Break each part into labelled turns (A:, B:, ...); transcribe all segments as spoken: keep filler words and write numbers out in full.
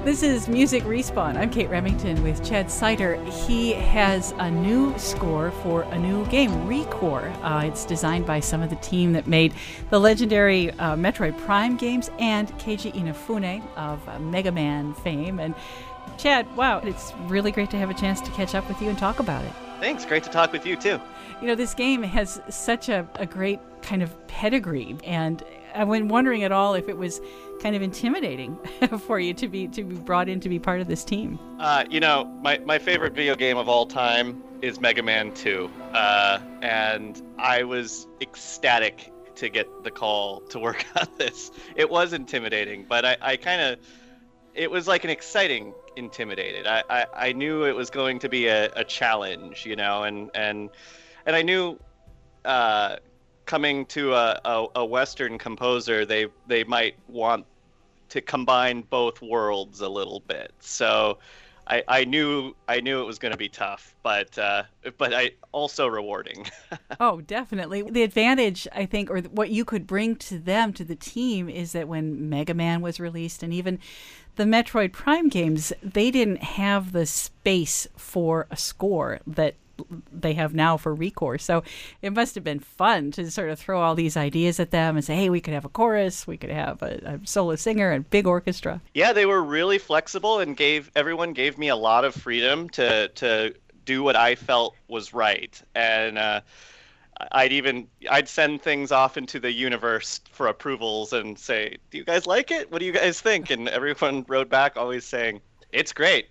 A: This is Music Respawn. I'm Kate Remington with Chad Seiter. He has a new score for a new game, ReCore. Uh, it's designed by some of the team that made the legendary uh, Metroid Prime games and Keiji Inafune of uh, Mega Man fame. And Chad, wow, it's really great to have a chance to catch up with you and talk about it.
B: Thanks. Great to talk with you, too.
A: You know, this game has such a, a great kind of pedigree, and I've been wondering at all if it was kind of intimidating for you to be to be brought in to be part of this team.
B: Uh, you know, my, my favorite video game of all time is Mega Man two, uh, and I was ecstatic to get the call to work on this. It was intimidating, but I, I kind of, it was like an exciting intimidated. I, I, I knew it was going to be a, a challenge, you know, and and and I knew uh, coming to a, a, a Western composer, they they might want to combine both worlds a little bit. So I, I knew I knew it was going to be tough, but uh, but I also rewarding.
A: Oh, definitely. The advantage, I think, or what you could bring to them, to the team, is that when Mega Man was released and even the Metroid Prime games, they didn't have the space for a score that they have now for ReCore. So it must have been fun to sort of throw all these ideas at them and say, hey, we could have a chorus, we could have a, a solo singer and big orchestra.
B: Yeah, they were really flexible and gave everyone gave me a lot of freedom to to do what I felt was right. And uh, I'd even I'd send things off into the universe for approvals and say, do you guys like it? What do you guys think? And everyone wrote back always saying, it's great.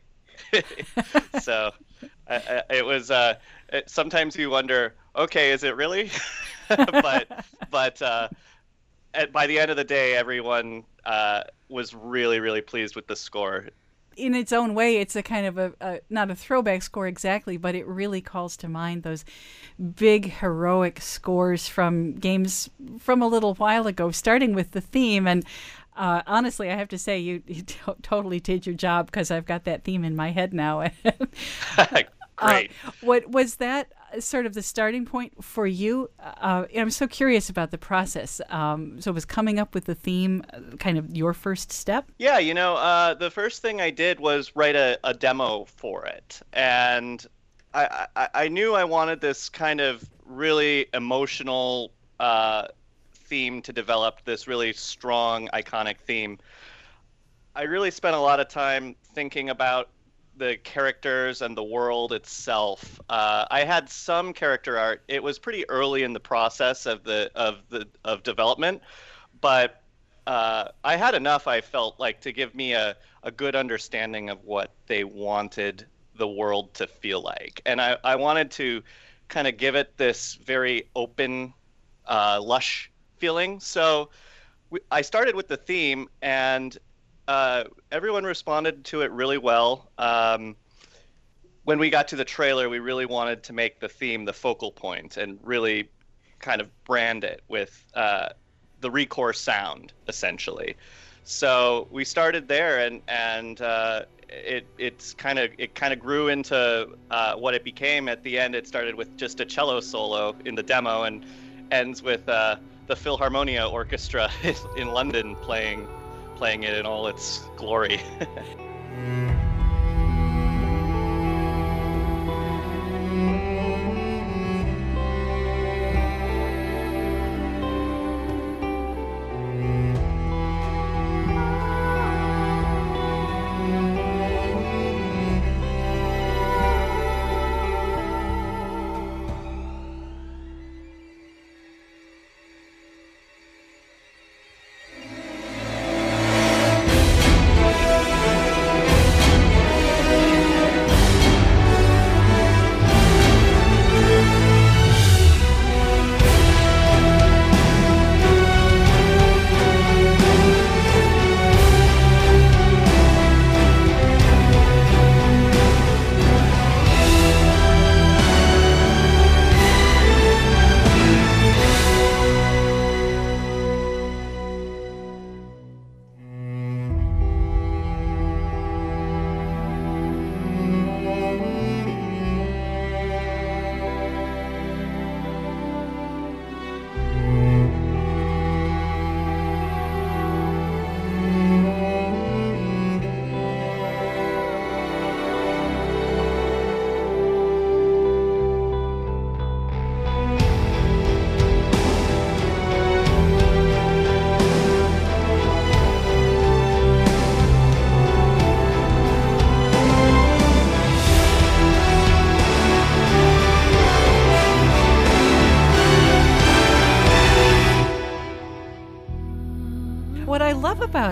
B: So uh, it was uh, it, sometimes you wonder, okay, is it really? but but uh, at, by the end of the day, everyone uh, was really, really pleased with the score.
A: In its own way, it's a kind of a, a not a throwback score exactly, but it really calls to mind those big heroic scores from games from a little while ago, starting with the theme. And uh, honestly, I have to say, you, you t- totally did your job, because I've got that theme in my head now.
B: Great.
A: Uh, what was that sort of the starting point for you? Uh, I'm so curious about the process. Um, so was coming up with the theme kind of your first step?
B: Yeah, you know, uh, the first thing I did was write a, a demo for it. And I, I, I knew I wanted this kind of really emotional uh, theme to develop, this really strong, iconic theme. I really spent a lot of time thinking about the characters and the world itself. Uh, I had some character art. It was pretty early in the process of the of the of development, but uh, I had enough, I felt like, to give me a, a good understanding of what they wanted the world to feel like. And I, I wanted to kind of give it this very open, uh, lush feeling. So we, I started with the theme, and Uh, everyone responded to it really well. Um, when we got to the trailer, we really wanted to make the theme the focal point and really kind of brand it with uh, the ReCore sound, essentially. So we started there, and and uh, it it's kind of it kind of grew into uh, what it became. At the end, it started with just a cello solo in the demo, and ends with uh, the Philharmonia Orchestra in London playing. playing it in all its glory.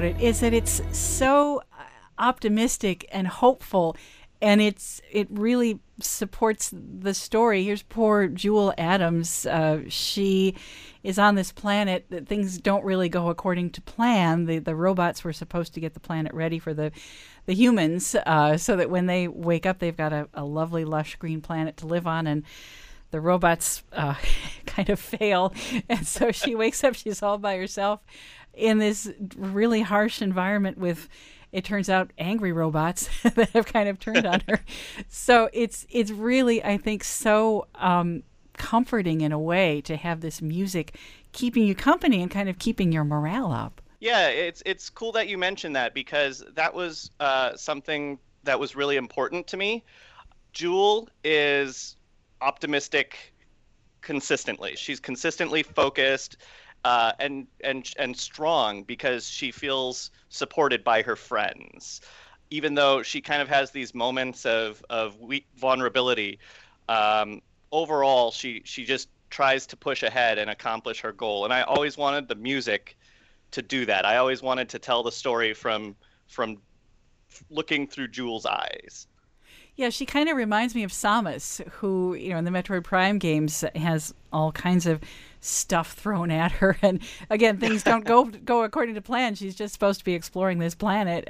A: about it is that it's so optimistic and hopeful, and it's it really supports the story. Here's poor Jewel Adams. Uh, she is on this planet that things don't really go according to plan. The the robots were supposed to get the planet ready for the the humans, uh, so that when they wake up, they've got a, a lovely, lush green planet to live on, and the robots uh, kind of fail. And so she wakes up, she's all by herself in this really harsh environment with, it turns out, angry robots that have kind of turned on her. So it's it's really, I think, so um, comforting in a way to have this music keeping you company and kind of keeping your morale up.
B: Yeah, it's it's cool that you mentioned that, because that was uh, something that was really important to me. Jewel is optimistic consistently. She's consistently focused uh, and and and strong because she feels supported by her friends. Even though she kind of has these moments of of weak vulnerability, um, overall she she just tries to push ahead and accomplish her goal. And I always wanted the music to do that. I always wanted to tell the story from from looking through Jewel's eyes.
A: Yeah, she kind of reminds me of Samus, who, you know, in the Metroid Prime games has all kinds of stuff thrown at her. And again, things don't go go according to plan. She's just supposed to be exploring this planet.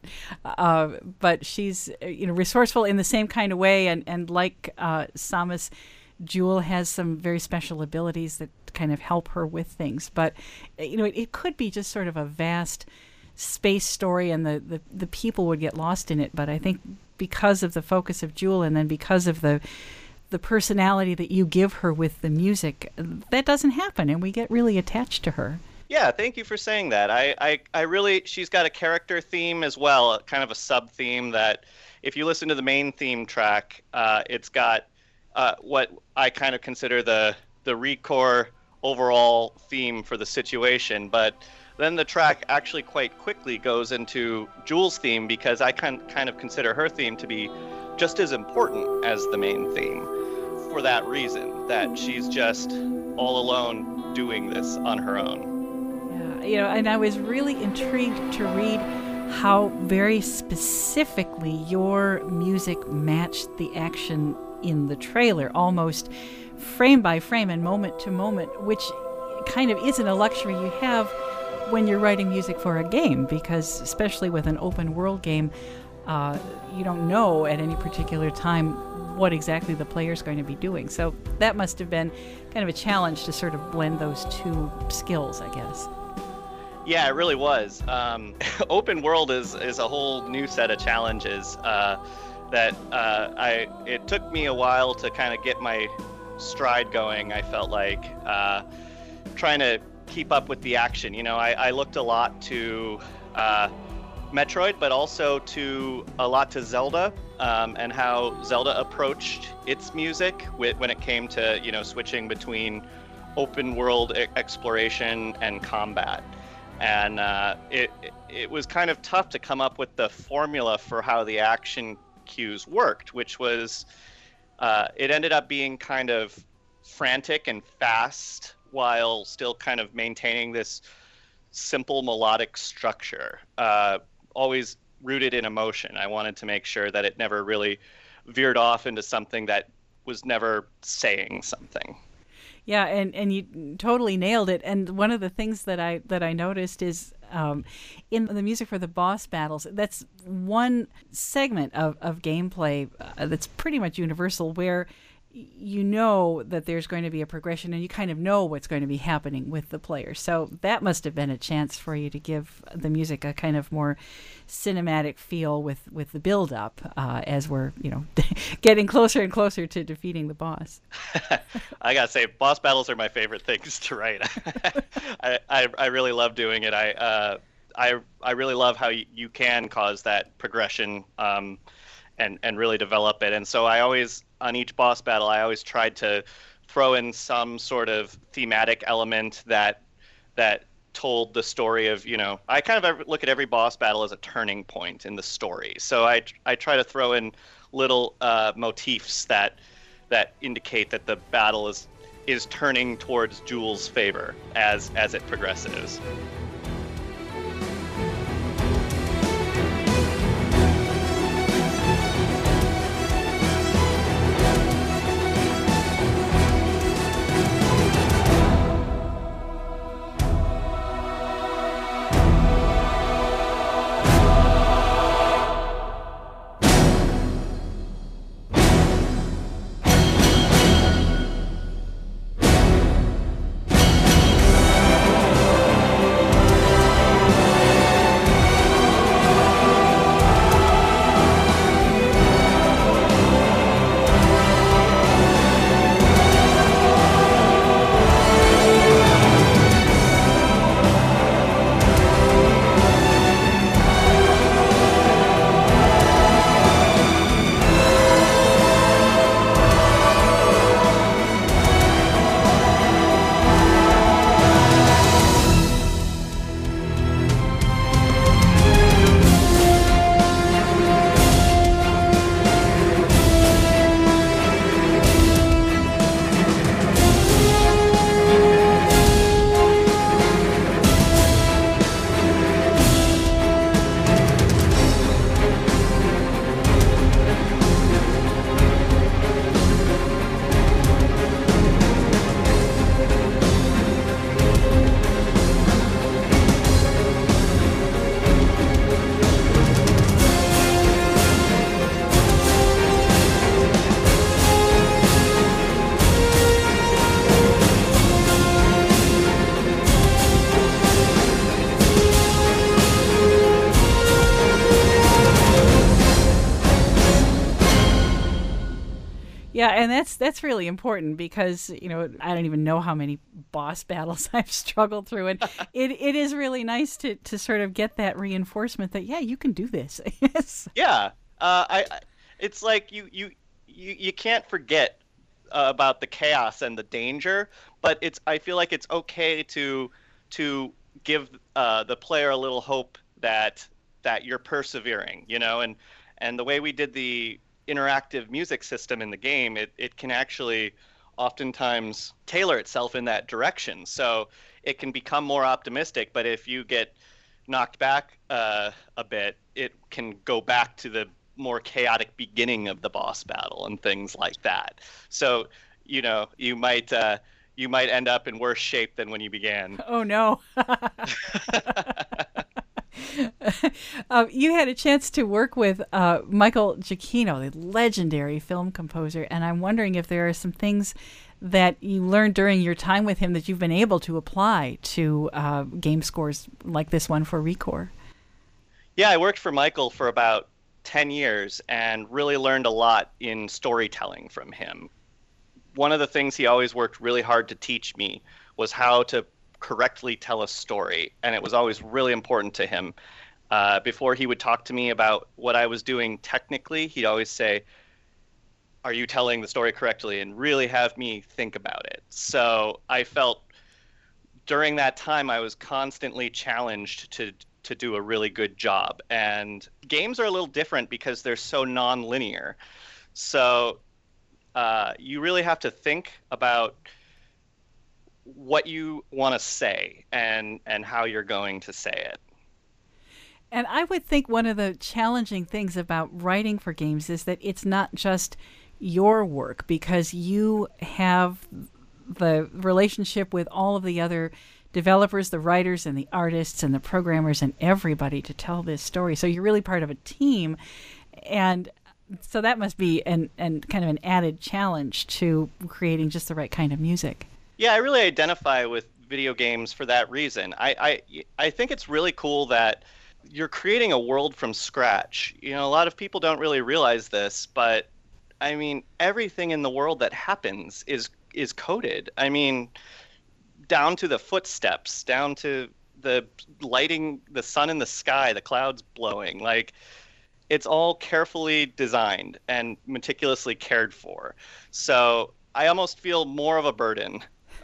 A: uh, but she's, you know, resourceful in the same kind of way. And, and like uh, Samus, Jewel has some very special abilities that kind of help her with things. But, you know, it, it could be just sort of a vast space story, and the, the, the people would get lost in it. But I think because of the focus of Jewel, and then because of the the personality that you give her with the music, that doesn't happen, and we get really attached to her.
B: Yeah, thank you for saying that. I, I, I really, she's got a character theme as well, kind of a sub theme that if you listen to the main theme track, uh, it's got uh, what I kind of consider the the ReCore overall theme for the situation, but then the track actually quite quickly goes into Jewel's theme, because I can kind of consider her theme to be just as important as the main theme, for that reason, that she's just all alone doing this on her own.
A: Yeah, you know, and I was really intrigued to read how very specifically your music matched the action in the trailer, almost frame by frame and moment to moment, which kind of isn't a luxury you have when you're writing music for a game, because especially with an open world game, uh, you don't know at any particular time what exactly the player's going to be doing. So that must have been kind of a challenge to sort of blend those two skills, I guess.
B: Yeah, it really was. Um, open world is, is a whole new set of challenges uh, that uh, I. It took me a while to kind of get my stride going. I felt like uh, trying to keep up with the action. You know, I, I looked a lot to uh, Metroid, but also to a lot to Zelda, um, and how Zelda approached its music when it came to, you know, switching between open world e- exploration and combat. And uh, it it was kind of tough to come up with the formula for how the action cues worked, which was uh, it ended up being kind of frantic and fast, while still kind of maintaining this simple melodic structure, uh, always rooted in emotion. I wanted to make sure that it never really veered off into something that was never saying something.
A: Yeah, and, and you totally nailed it. And one of the things that I that I noticed is um, in the music for the boss battles, that's one segment of, of gameplay uh, that's pretty much universal, where you know that there's going to be a progression, and you kind of know what's going to be happening with the player. So that must have been a chance for you to give the music a kind of more cinematic feel with, with the build-up uh, as we're, you know, getting closer and closer to defeating the boss.
B: I gotta say, boss battles are my favorite things to write. I, I I really love doing it. I uh, I I really love how you, you can cause that progression um, and and really develop it. And so I always, on each boss battle, I always tried to throw in some sort of thematic element that that told the story of, you know, I kind of look at every boss battle as a turning point in the story. So I I try to throw in little uh, motifs that that indicate that the battle is is turning towards Jewel's favor as as it progresses.
A: Yeah, and that's that's really important because, you know, I don't even know how many boss battles I've struggled through, and it, it is really nice to, to sort of get that reinforcement that yeah, you can do this. Yes.
B: Yeah, uh, I, I it's like you you you, you can't forget uh, about the chaos and the danger, but it's I feel like it's okay to to give uh, the player a little hope that that you're persevering, you know, and and the way we did the interactive music system in the game, it, it can actually oftentimes tailor itself in that direction. So it can become more optimistic, but if you get knocked back uh, a bit, it can go back to the more chaotic beginning of the boss battle and things like that. So, you know, you might uh, you might end up in worse shape than when you began.
A: Oh no. Uh, you had a chance to work with uh, Michael Giacchino, the legendary film composer, and I'm wondering if there are some things that you learned during your time with him that you've been able to apply to uh, game scores like this one for ReCore.
B: Yeah, I worked for Michael for about ten years and really learned a lot in storytelling from him. One of the things he always worked really hard to teach me was how to correctly tell a story, and it was always really important to him. Uh, before he would talk to me about what I was doing technically, he'd always say, "Are you telling the story correctly?" and really have me think about it. So I felt during that time I was constantly challenged to to do a really good job. And games are a little different because they're so non-linear. So uh, you really have to think about what you want to say and and how you're going to say it.
A: And I would think one of the challenging things about writing for games is that it's not just your work, because you have the relationship with all of the other developers, the writers and the artists and the programmers and everybody to tell this story. So you're really part of a team. And so that must be an, an kind of an added challenge to creating just the right kind of music.
B: Yeah, I really identify with video games for that reason. I, I, I think it's really cool that you're creating a world from scratch. You know, a lot of people don't really realize this, but I mean, everything in the world that happens is is coded. I mean, down to the footsteps, down to the lighting, the sun in the sky, the clouds blowing. Like, it's all carefully designed and meticulously cared for. So I almost feel more of a burden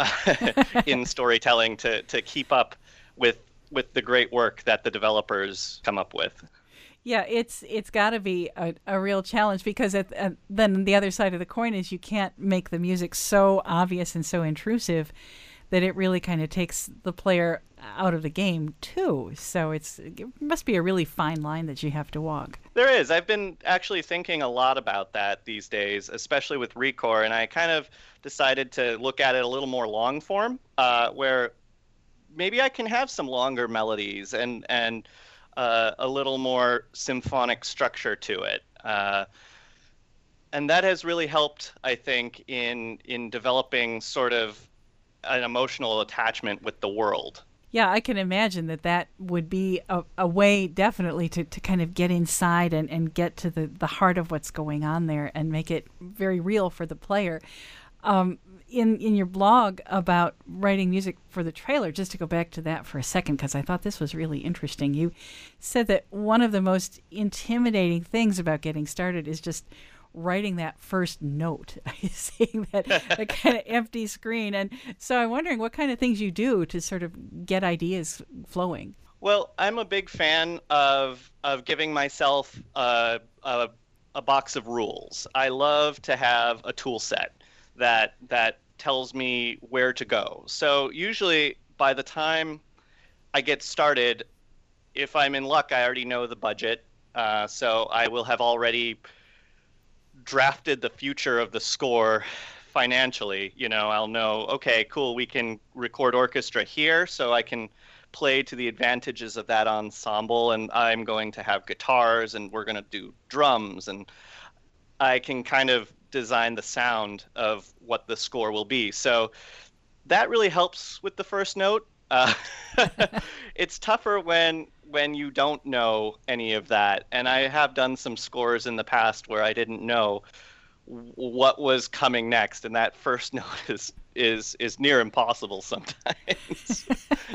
B: in storytelling to to keep up with with the great work that the developers come up with.
A: Yeah, it's it's got to be a, a real challenge, because at, at, then the other side of the coin is you can't make the music so obvious and so intrusive that it really kind of takes the player out of the game too. So it's it must be a really fine line that you have to walk.
B: There is. I've been actually thinking a lot about that these days, especially with ReCore, and I kind of decided to look at it a little more long form, uh, where maybe I can have some longer melodies and and uh, a little more symphonic structure to it. Uh, and that has really helped, I think, in in developing sort of an emotional attachment with the world.
A: Yeah, I can imagine that that would be a, a way definitely to, to kind of get inside and, and get to the, the heart of what's going on there and make it very real for the player. Um, in, in your blog about writing music for the trailer, just to go back to that for a second, because I thought this was really interesting, you said that one of the most intimidating things about getting started is just writing that first note, seeing that, that kind of empty screen. And so I'm wondering what kind of things you do to sort of get ideas flowing.
B: Well, I'm a big fan of of giving myself a, a, a box of rules. I love to have a tool set that that tells me where to go. So usually by the time I get started, if I'm in luck, I already know the budget. Uh, so I will have already drafted the future of the score financially. You know, I'll know, okay, cool, we can record orchestra here, so I can play to the advantages of that ensemble, and I'm going to have guitars, and we're going to do drums, and I can kind of design the sound of what the score will be. So that really helps with the first note. Uh, it's tougher when when you don't know any of that. And I have done some scores in the past where I didn't know what was coming next, and that first note is is is near impossible sometimes.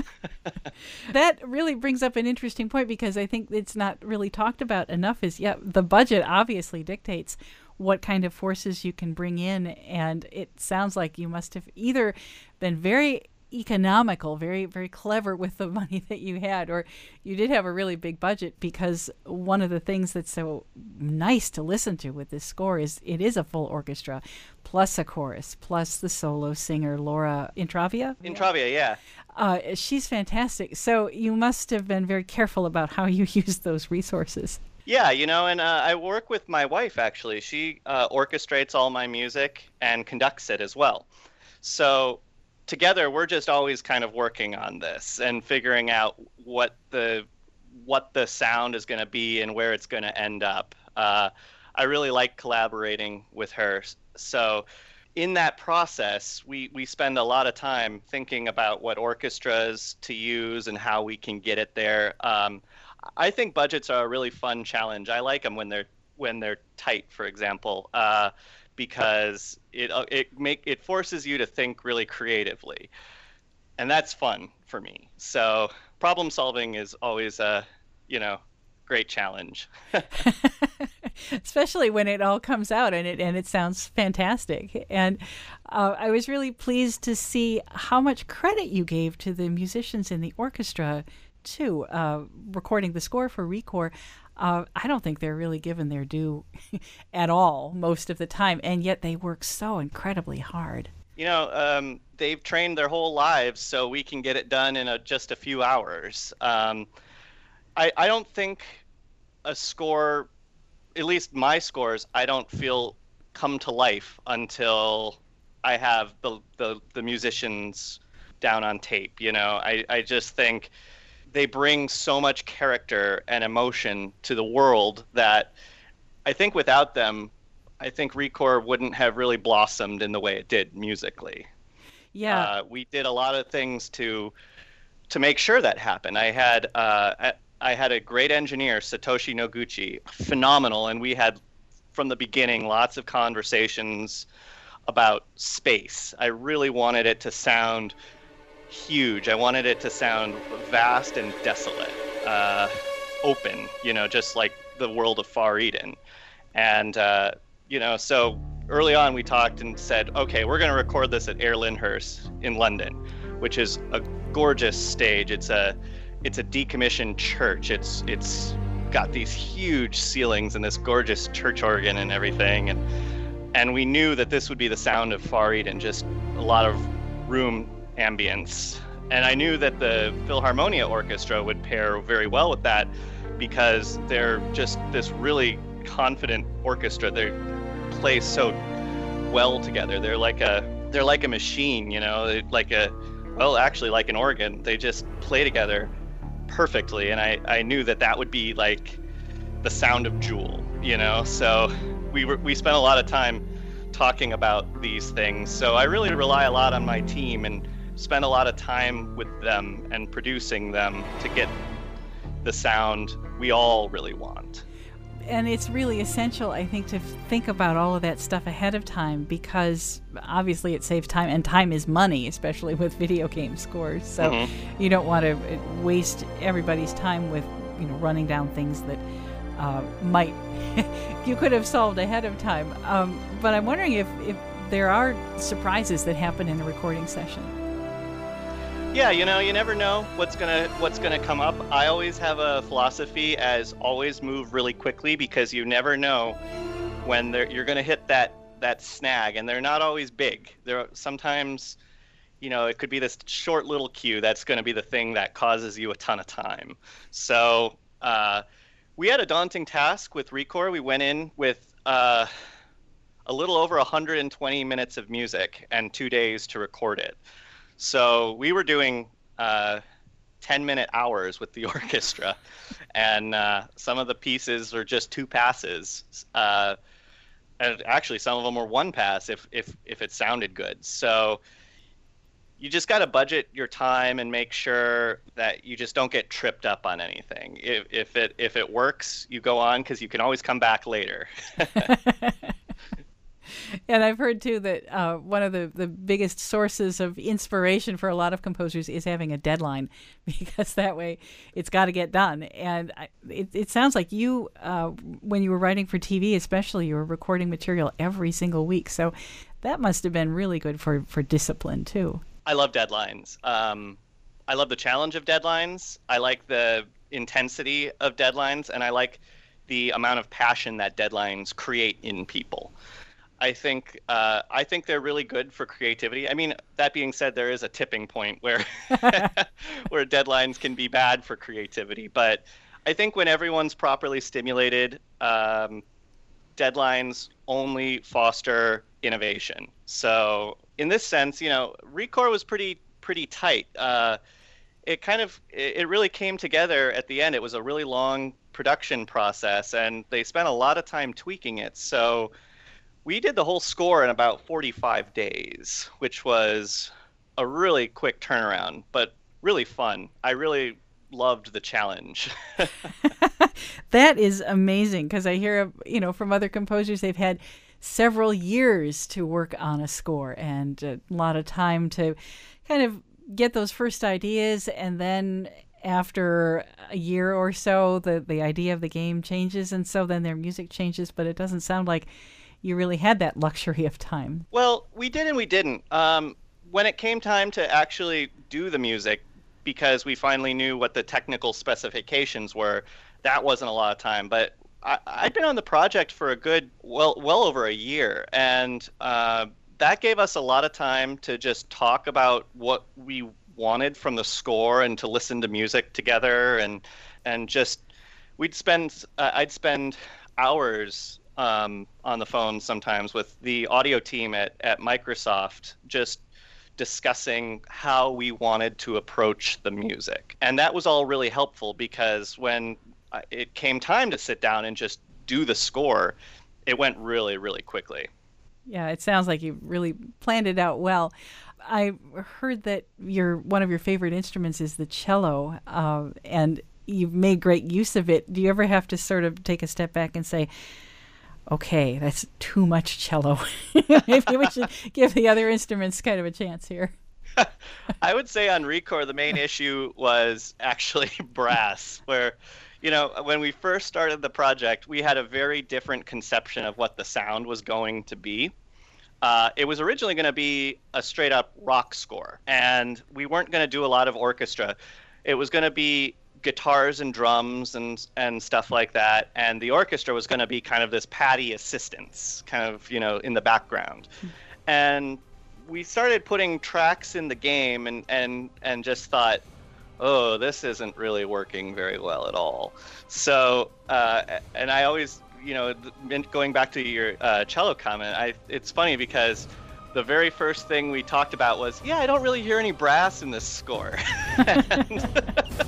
A: That really brings up an interesting point, because I think it's not really talked about enough. Is yeah, the budget obviously dictates what kind of forces you can bring in, and it sounds like you must have either been very economical, very, very clever with the money that you had, or you did have a really big budget, because one of the things that's so nice to listen to with this score is it is a full orchestra, plus a chorus, plus the solo singer, Laura Intravia.
B: Intravia, yeah.
A: Uh, she's fantastic. So you must have been very careful about how you use those resources.
B: Yeah, you know, and uh, I work with my wife, actually. She uh, orchestrates all my music and conducts it as well. So together, we're just always kind of working on this and figuring out what the what the sound is going to be and where it's going to end up. Uh, I really like collaborating with her. So in that process, we, we spend a lot of time thinking about what orchestras to use and how we can get it there. Um, I think budgets are a really fun challenge. I like them when they're when they're tight, for example. Uh, because it it make it forces you to think really creatively, and that's fun for me. So problem solving is always a you know great challenge.
A: Especially when it all comes out and it and it sounds fantastic. And uh, I was really pleased to see how much credit you gave to the musicians in the orchestra too, uh, recording the score for ReCore. Uh, I don't think they're really given their due at all most of the time, and yet they work so incredibly hard.
B: You know, um, they've trained their whole lives so we can get it done in a, just a few hours. Um, I, I don't think a score, at least my scores, I don't feel come to life until I have the, the, the musicians down on tape. You know, I, I just think they bring so much character and emotion to the world that I think without them, I think ReCore wouldn't have really blossomed in the way it did musically.
A: Yeah,
B: uh, we did a lot of things to to make sure that happened. I had uh, I had a great engineer, Satoshi Noguchi, phenomenal, and we had from the beginning lots of conversations about space. I really wanted it to sound huge. I wanted it to sound vast and desolate, uh, open, you know, just like the world of Far Eden. And, uh, you know, so early on we talked and said, okay, we're going to record this at Air Lyndhurst in London, which is a gorgeous stage. It's a, it's a decommissioned church. It's, it's got these huge ceilings and this gorgeous church organ and everything. And, and we knew that this would be the sound of Far Eden, just a lot of room ambience. And I knew that the Philharmonia Orchestra would pair very well with that because they're just this really confident orchestra. They play so well together. They're like a they're like a machine, you know, They're like a well, actually like an organ. They just play together perfectly, and I I knew that that would be like the sound of Jewel, you know. So we were we spent a lot of time talking about these things. So I really rely a lot on my team and spend a lot of time with them and producing them to get the sound we all really want.
A: And it's really essential, I think, to think about all of that stuff ahead of time, because obviously it saves time, and time is money, especially with video game scores. So mm-hmm. you don't want to waste everybody's time with, you know, running down things that uh, might you could have solved ahead of time. Um, but I'm wondering if, if there are surprises that happen in a recording session.
B: Yeah, you know, you never know what's gonna what's gonna come up. I always have a philosophy as always move really quickly, because you never know when you're gonna hit that that snag, and they're not always big. There are sometimes, you know, it could be this short little cue that's gonna be the thing that causes you a ton of time. So uh, we had a daunting task with ReCore. We went in with uh, a little over one hundred twenty minutes of music and two days to record it. So we were doing uh, ten-minute hours with the orchestra, and uh, some of the pieces are just two passes. Uh, and actually, some of them were one pass if if if it sounded good. So you just got to budget your time and make sure that you just don't get tripped up on anything. If if it if it works, you go on, because you can always come back later.
A: And I've heard too that uh, one of the, the biggest sources of inspiration for a lot of composers is having a deadline, because that way it's got to get done. And I, it, it sounds like you, uh, when you were writing for T V especially, you were recording material every single week. So that must have been really good for, for discipline too.
B: I love deadlines. Um, I love the challenge of deadlines. I like the intensity of deadlines, and I like the amount of passion that deadlines create in people. I think uh, I think they're really good for creativity. I mean, that being said, there is a tipping point where where deadlines can be bad for creativity. But I think when everyone's properly stimulated, um, deadlines only foster innovation. So in this sense, you know, ReCore was pretty pretty tight. Uh, it kind of it really came together at the end. It was a really long production process, and they spent a lot of time tweaking it. So we did the whole score in about forty-five days, which was a really quick turnaround, but really fun. I really loved the challenge.
A: That is amazing, because I hear, you know, from other composers, they've had several years to work on a score and a lot of time to kind of get those first ideas, and then after a year or so, the, the idea of the game changes, and so then their music changes, but it doesn't sound like you really had that luxury of time.
B: Well, we did and we didn't. Um, when it came time to actually do the music, because we finally knew what the technical specifications were, that wasn't a lot of time. But I, I'd been on the project for a good, well, well over a year, and uh, that gave us a lot of time to just talk about what we wanted from the score and to listen to music together, and and just we'd spend uh, I'd spend hours um, on the phone sometimes with the audio team at, at Microsoft, just discussing how we wanted to approach the music. And that was all really helpful, because when it came time to sit down and just do the score, it went really, really quickly.
A: Yeah, it sounds like you really planned it out well. I heard that your one of your favorite instruments is the cello, uh, and you've made great use of it. Do you ever have to sort of take a step back and say, okay, that's too much cello. Maybe we should give the other instruments kind of a chance here?
B: I would say on ReCore, the main issue was actually brass, where, you know, when we first started the project, we had a very different conception of what the sound was going to be. Uh, it was originally going to be a straight up rock score, and we weren't going to do a lot of orchestra. It was going to be guitars and drums and and stuff like that, and the orchestra was going to be kind of this patty assistance, kind of, you know, in the background. And we started putting tracks in the game, and and and just thought, oh, this isn't really working very well at all. So uh, and I always, you know, going back to your uh, cello comment, I it's funny because the very first thing we talked about was, yeah, I don't really hear any brass in this score. and,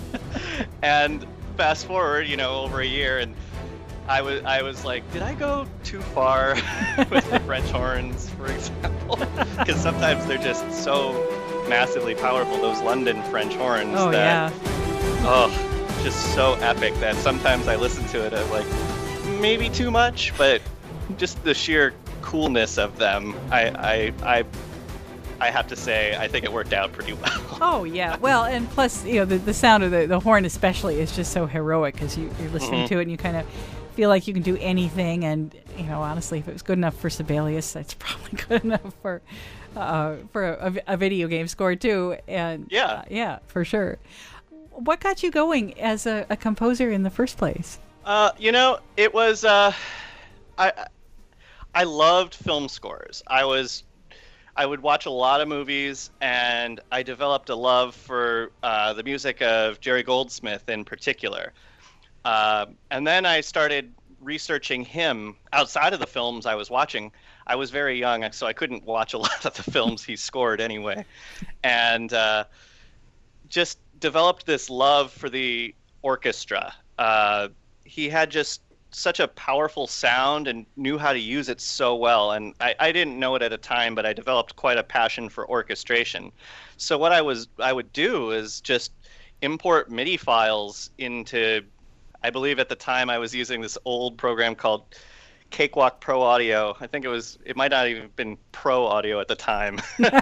B: and fast forward, you know, over a year, and I was I was like, did I go too far with the French horns, for example? Because sometimes they're just so massively powerful, those London French horns.
A: Oh,
B: that,
A: yeah.
B: Oh, just so epic that sometimes I listen to it, I'm like, maybe too much, but just the sheer coolness of them, I, I, I, I have to say, I think it worked out pretty well.
A: Oh yeah, well, and plus, you know, the, the sound of the, the horn especially is just so heroic, because you, you're listening
B: Mm-hmm.
A: to it and you kind of feel like you can do anything. And you know, honestly, if it was good enough for Sibelius, it's probably good enough for uh, for a, a video game score too. And
B: Yeah,
A: uh, yeah, for sure. What got you going as a, a composer in the first place?
B: Uh, you know, it was, uh, I, I loved film scores. I was, I would watch a lot of movies, and I developed a love for uh, the music of Jerry Goldsmith in particular. Uh, and then I started researching him outside of the films I was watching. I was very young, so I couldn't watch a lot of the films he scored anyway. And uh, just developed this love for the orchestra. Uh, he had just such a powerful sound and knew how to use it so well. And I, I didn't know it at the time, but I developed quite a passion for orchestration. So what I was I would do is just import MIDI files into, I believe at the time I was using this old program called Cakewalk Pro Audio. I think it was, it might not even have been Pro Audio at the time.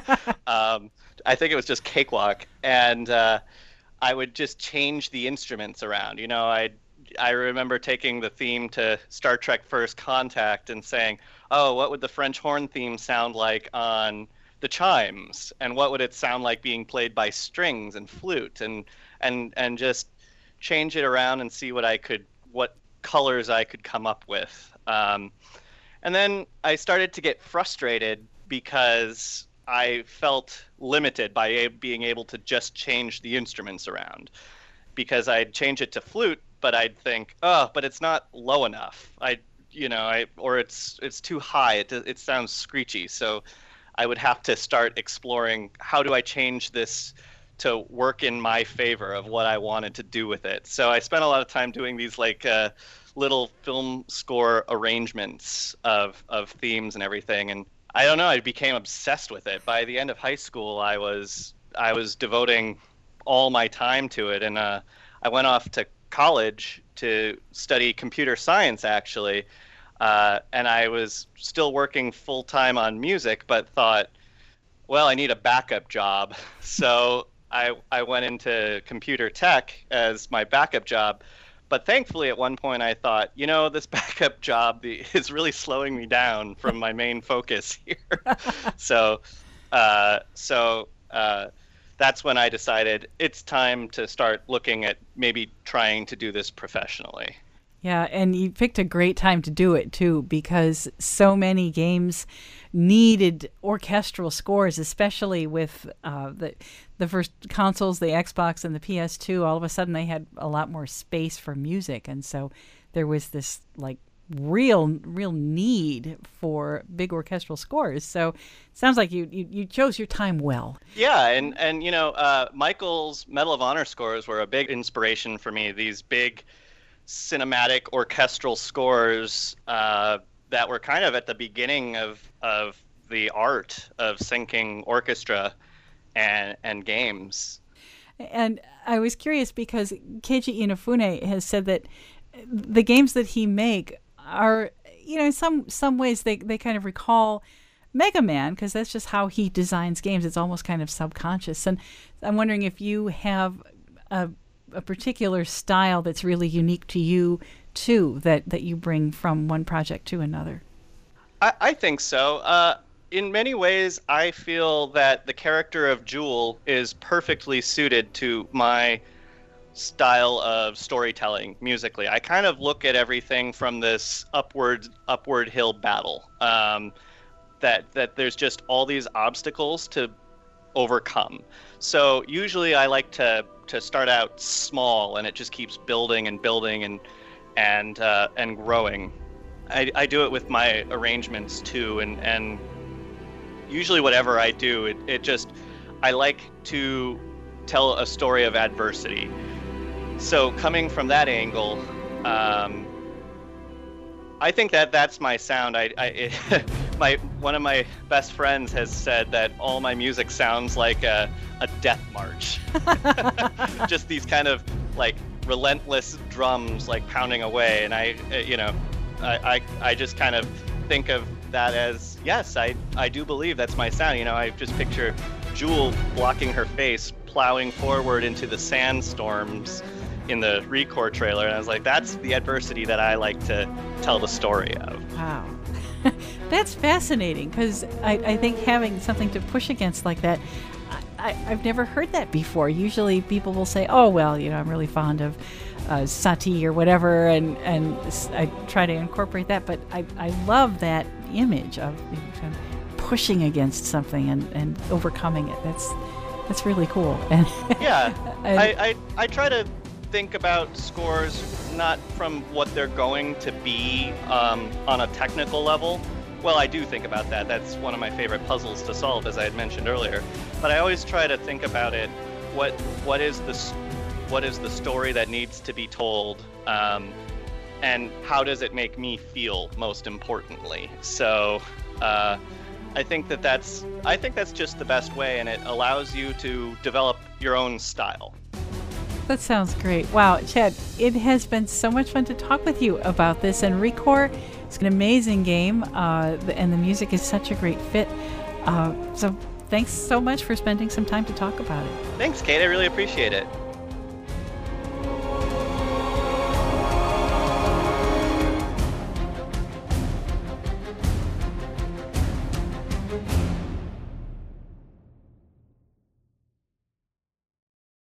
B: um, I think it was just Cakewalk. And uh, I would just change the instruments around. You know, I I remember taking the theme to Star Trek First Contact and saying, oh, what would the French horn theme sound like on the chimes? And what would it sound like being played by strings and flute? And and and just change it around and see what I could, what colors I could come up with. Um, and then I started to get frustrated because I felt limited by a- being able to just change the instruments around. Because I'd change it to flute, but I'd think, oh, but it's not low enough. I, you know, I or it's it's too high. It it sounds screechy. So I would have to start exploring, how do I change this to work in my favor of what I wanted to do with it. So I spent a lot of time doing these like uh, little film score arrangements of of themes and everything. And I don't know, I became obsessed with it. By the end of high school, I was I was devoting all my time to it. And uh, I went off to college to study computer science, actually. Uh, and I was still working full time on music, but thought, well, I need a backup job. So I I went into computer tech as my backup job. But thankfully, at one point, I thought, you know, this backup job is really slowing me down from my main focus here. so, uh, so uh, that's when I decided it's time to start looking at maybe trying to do this professionally.
A: Yeah, and you picked a great time to do it, too, because so many games needed orchestral scores, especially with uh, the the first consoles, the Xbox and the P S two. All of a sudden, they had a lot more space for music, and so there was this, like, real real need for big orchestral scores. So it sounds like you, you, you chose your time well.
B: Yeah, and, and you know, uh, Michael's Medal of Honor scores were a big inspiration for me, these big cinematic orchestral scores uh, that were kind of at the beginning of of the art of syncing orchestra and and games.
A: And I was curious because Keiji Inafune has said that the games that he make are, you know, in some some ways they, they kind of recall Mega Man, because that's just how he designs games. It's almost kind of subconscious. And I'm wondering if you have a a particular style that's really unique to you too, that, that you bring from one project to another.
B: I, I think so. Uh, in many ways, I feel that the character of Jewel is perfectly suited to my style of storytelling musically. I kind of look at everything from this upward upward hill battle. Um, that that there's just all these obstacles to overcome. So usually I like to to start out small, and it just keeps building and building and and uh, and growing. I, I do it with my arrangements too, and and usually whatever I do, it, it just I like to tell a story of adversity. So coming from that angle, um, I think that that's my sound. I, I it, my one of my best friends has said that all my music sounds like a, a death march. Just these kind of like relentless drums like pounding away, and I, you know, I, I, I just kind of think of that as, yes, I, I do believe that's my sound. You know, I just picture Jewel blocking her face, plowing forward into the sandstorms in the Recore trailer, and I was like, that's the adversity that I like to tell the story of.
A: Wow. That's fascinating, because I, I think having something to push against like that, I, I've never heard that before. Usually people will say, oh, well, you know, I'm really fond of uh, Satie or whatever, and, and I try to incorporate that, but I, I love that image of, you know, kind of pushing against something and, and overcoming it. That's that's really cool. And
B: yeah, and, I, I, I try to think about scores not from what they're going to be um, on a technical level. Well, I do think about that. That's one of my favorite puzzles to solve, as I had mentioned earlier. But I always try to think about it. What what is the what is the story that needs to be told, um, and how does it make me feel? Most importantly, so uh, I think that that's I think that's just the best way, and it allows you to develop your own style.
A: That sounds great. Wow, Chad, it has been so much fun to talk with you about this. And Recore, It's an amazing game, uh, and the music is such a great fit. Uh, so thanks so much for spending some time to talk about it.
B: Thanks, Kate. I really appreciate it.